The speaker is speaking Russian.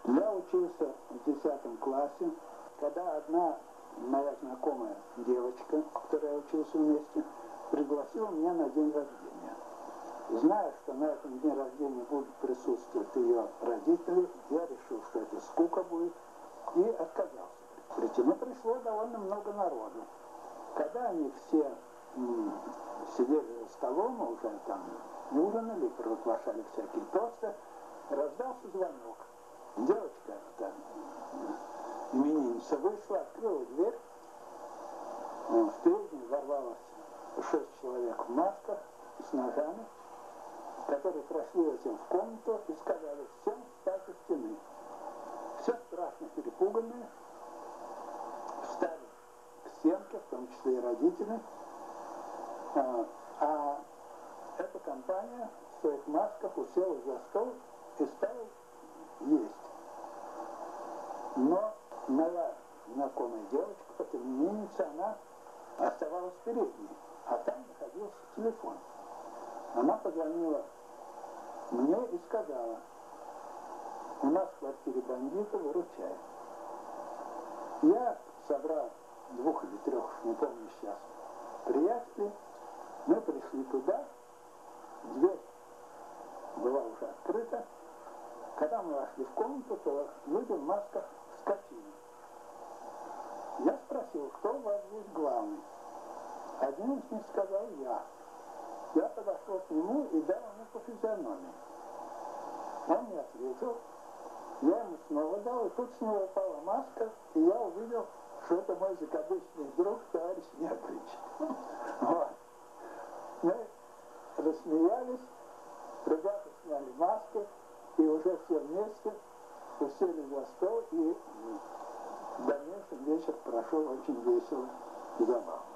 Я учился в 10 классе, когда одна моя знакомая девочка, с которой я учился вместе, пригласила меня на день рождения. Зная, что на этом дне рождения будут присутствовать ее родители, я решил, что это скука будет, и отказался прийти. Но пришло довольно много народу. Когда они все сидели за столом, уже там ужинали, провозглашали всякие тосты, раздался звонок. Девочка, там, именинница, вышла, открыла дверь, в переднюю ворвалось 6 человек в масках с ножами, которые прошли затем в комнату и сказали: всем встать у стены. Все страшно перепуганные встали к стенке, в том числе и родители, а эта компания в своих масках уселась за стол и стала есть. Но моя знакомая девочка, эта именинница, она оставалась в передней, а там находился телефон. Она позвонила мне и сказала: у нас в квартире бандиты, выручай. Я собрал 2 или 3, не помню сейчас, приятелей, мы пришли туда, дверь была уже открыта. Когда мы вошли в комнату, то люди в масках вскочили. Я спросил, кто у вас здесь главный? Один из них сказал: я. Я подошел к нему и дал ему по физиономии. Он не ответил. Я ему снова дал, и тут с него упала маска, и я увидел, что это мой закадычный друг, товарищ Неплич. Вот. Мы рассмеялись, ребята сняли маски, и уже все вместе уселись за стол, и в дальнейшем вечер прошел очень весело и забавно.